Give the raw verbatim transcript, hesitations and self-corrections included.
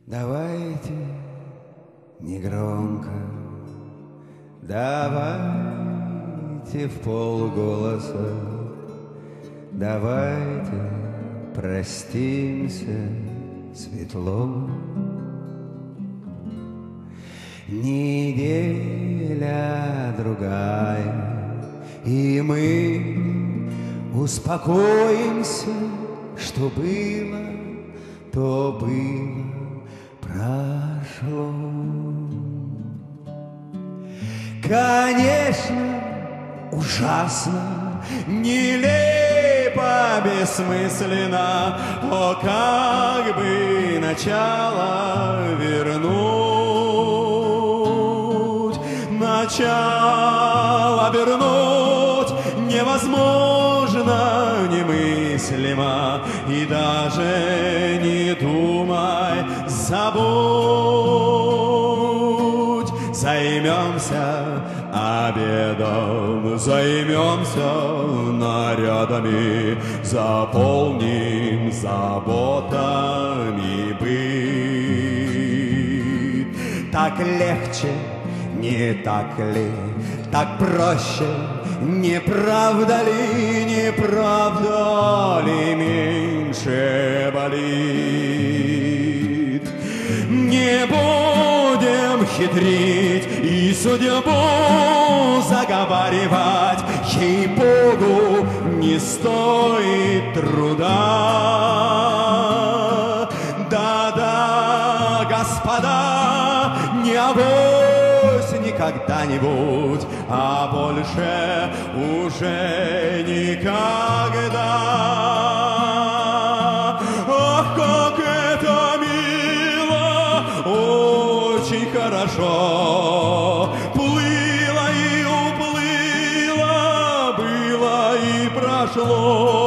Давайте негромко, давайте в полголоса, давайте простимся светло. Неделя другая, и мы успокоимся, что было, то было, прошло. Конечно, ужасно, нелепо, бессмысленно, о, как бы начало вернуть, начало вернуть невозможно, немыслимо, и даже не думай, забудь. Займемся обедом, займемся нарядами, заполним заботами быт. Так легче, не так ли, так проще, не правда ли, не правда ли меньше болит? Не будем хитрить и судьбу заговаривать, ей-богу, не стоит труда. Да-да, господа, не авось никогда-нибудь, а больше уже никогда. Ах, как это мило, очень хорошо. Плыло и уплыло, было и прошло.